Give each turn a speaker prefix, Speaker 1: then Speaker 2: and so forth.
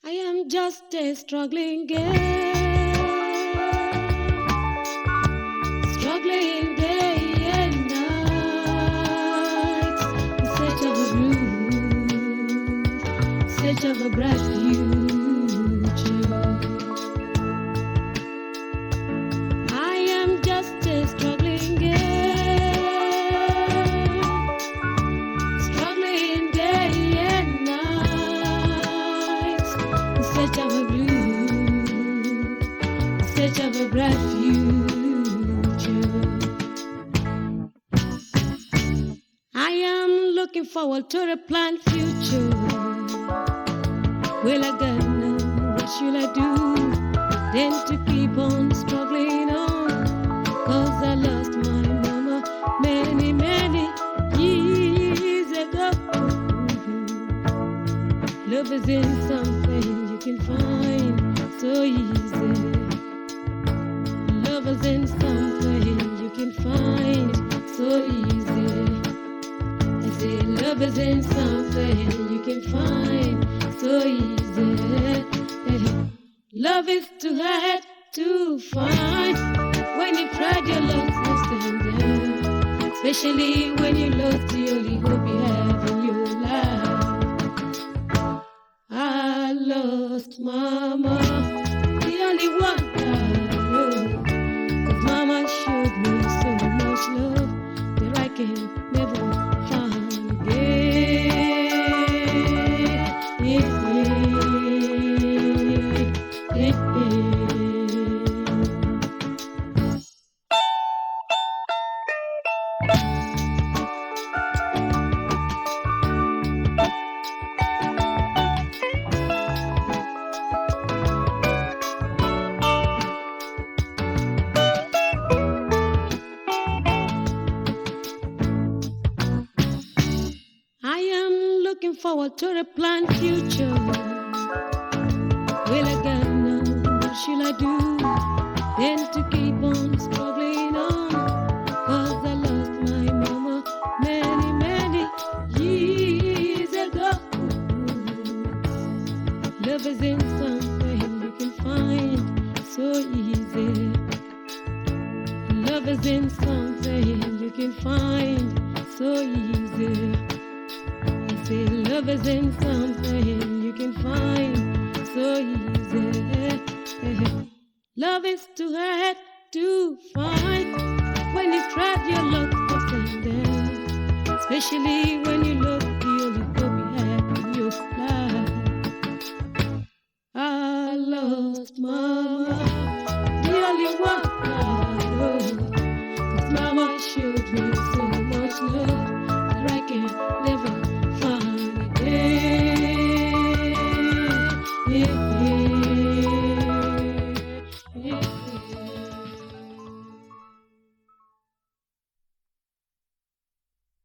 Speaker 1: I am just a struggling girl, struggling day and night, in search of a roof, search of a bright future. I am just a struggling girl, struggling day and night, in search of a blue, in search of a bright future. I am looking forward to a planned future. Will I get now? What should I do? Then to keep on struggling on, 'cause I lost my mama many, many years ago. Love isn't something you can find so easy. Love isn't something you can find so easy. I say love isn't something you can find so easy. Love is too hard to find. When you tried your love was standing, especially when you lost the only hope you have in your life. I lost mama, the only one I know, 'cause mama showed me so much love that I can never find again. I am looking forward to the planned future. Will I get now? What should I do? Then to keep on struggling on, 'cause I lost my mama many, many years ago. Love isn't something you can find so easy. Love isn't something you can find so easy. I say love isn't something you can find so easy. Love is too hard to find. When you tried your luck for something, especially when you look the only hope you had in your life. I lost mama, the only one I know, 'cause mama showed me so much love that I can never find.